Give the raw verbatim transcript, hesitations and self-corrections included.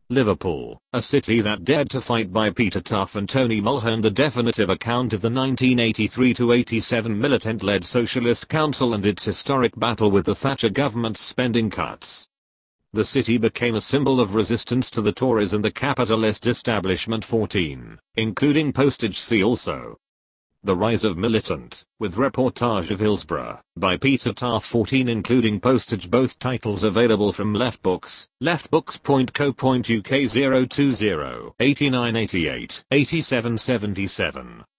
Liverpool, a city that dared to fight by Peter Tough and Tony Mulhern. The definitive account of the nineteen eighty-three to eighty-seven militant-led Socialist Council and its historic battle with the Thatcher government's spending cuts. The city became a symbol of resistance to the Tories and the capitalist establishment. fourteen, including postage. See also The Rise of Militant, with reportage of Hillsborough, by Peter Tough. fourteen, including postage. Both titles available from Leftbooks, leftbooks dot co dot uk. zero two zero, eighty-nine eighty-eight, eighty-seven seventy-seven.